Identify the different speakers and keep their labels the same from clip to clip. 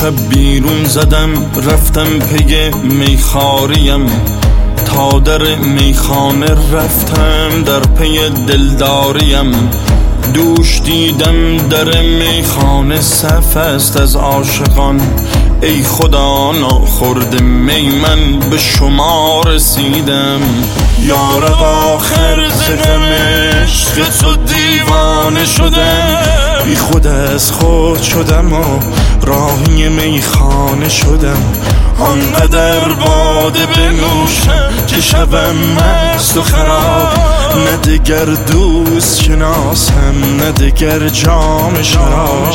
Speaker 1: شب بیرون زدم رفتم پی میخاریم، تا در میخانه رفتم در پی دلداریم. دوش دیدم در میخانه صف است از عاشقان، ای خدا ناخورده می من به شما رسیدم. یارب آخر ز غم عشق تو دیوانه شدم، بی خود از خود شدم و راهی میخانه شدم. آنقدر باده بنوشم که شبم مست و خراب، نه دگر دوست شناسم نه دگر جام شراب.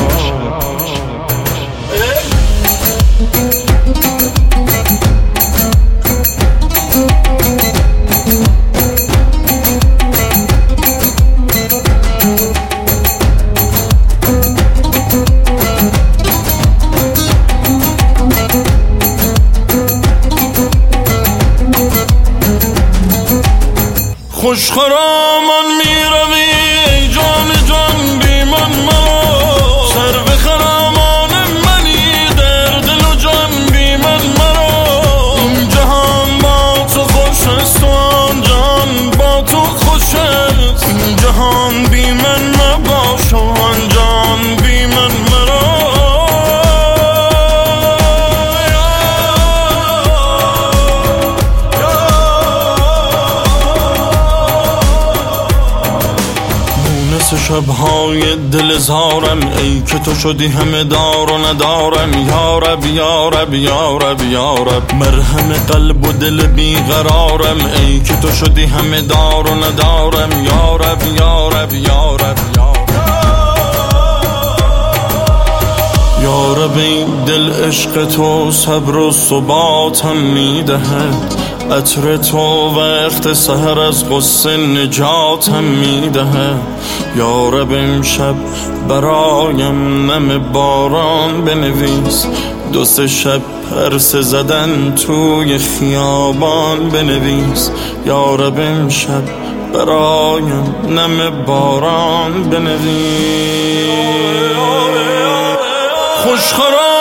Speaker 1: خوش خرامان می روی ای جان جان بی من مرا، سر به خرامان منی در دل و جان بی من مرا. این جهان با تو خوش است و آن جهان با تو خوش است، این جهان بی من مباش و آن جهان بی من مرا. شبهای دل زارم ای که تو شدی همه دار و ندارم. یارب یارب یارب یارب مرهم قلب و دل بیقرارم، ای که تو شدی همه دار و ندارم. یارب یارب یارب یارب این دل عشق تو صبر و ثباتم میدهد، عطر تو وقت سحر از غصه نجاتم میدهد. یارب امشب برایم نم باران بنویس، دو سه شب پرسه زدن توی خیابان بنویس. یارب امشب برایم نم باران بنویس. خوش خراب